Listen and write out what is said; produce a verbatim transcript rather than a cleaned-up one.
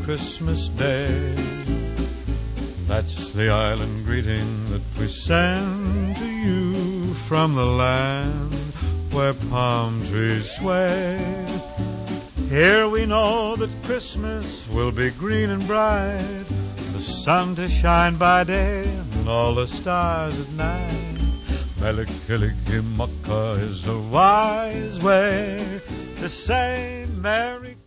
Christmas Day. That's the island greeting that we send to you from the land where palm trees sway. Here we know that Christmas will be green and bright, the sun to shine by day and all the stars at night. Melikilikimaka is a wise way to say Merry